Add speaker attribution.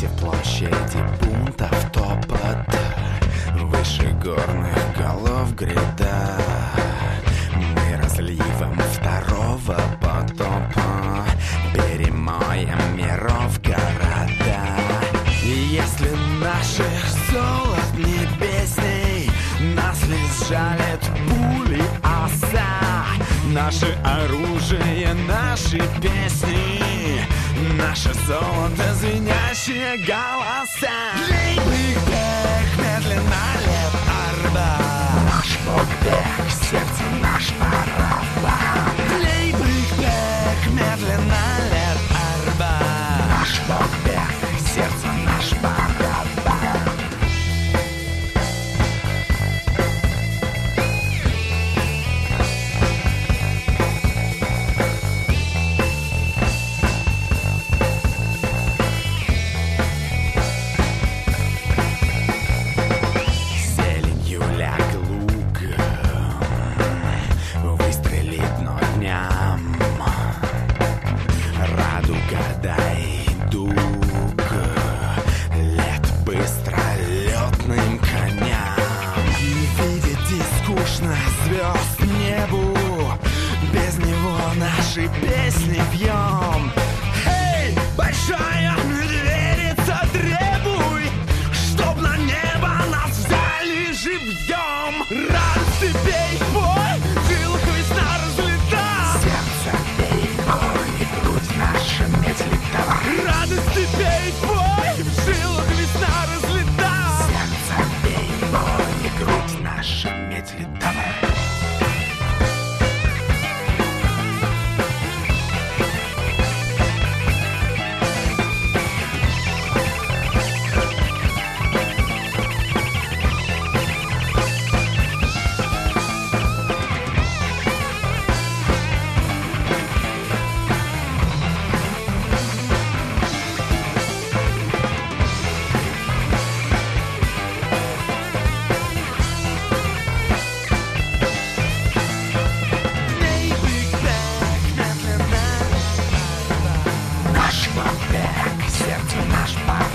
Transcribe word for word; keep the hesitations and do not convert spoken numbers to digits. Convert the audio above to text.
Speaker 1: против площади бунтов топот, выше горных голов гряда. Мы разливом второго потопа перемоем миров города. И если наших золот не песней нас ли сжалит пули оса, наше оружие, наши песни, наше золото, звенящие голоса. Лейбрик-бэк, медленно лет арба, наш бэк, сердце наш барабан. Лейбрик-бэк, медленно лет арба, наш бэк, сердце наш барабан. Звезд небу, без него наши песни пьем. Эй, большая медведица, требуй, чтоб на небо нас взяли живьем. Радости пей, бой, в жилах весна разлета. Сердце пей, бой, и грудь наша медь летала. Радости пей, бой, в жилах весна разлета. Сердце пей, бой, и грудь наша медь летала. Сердце наш пар.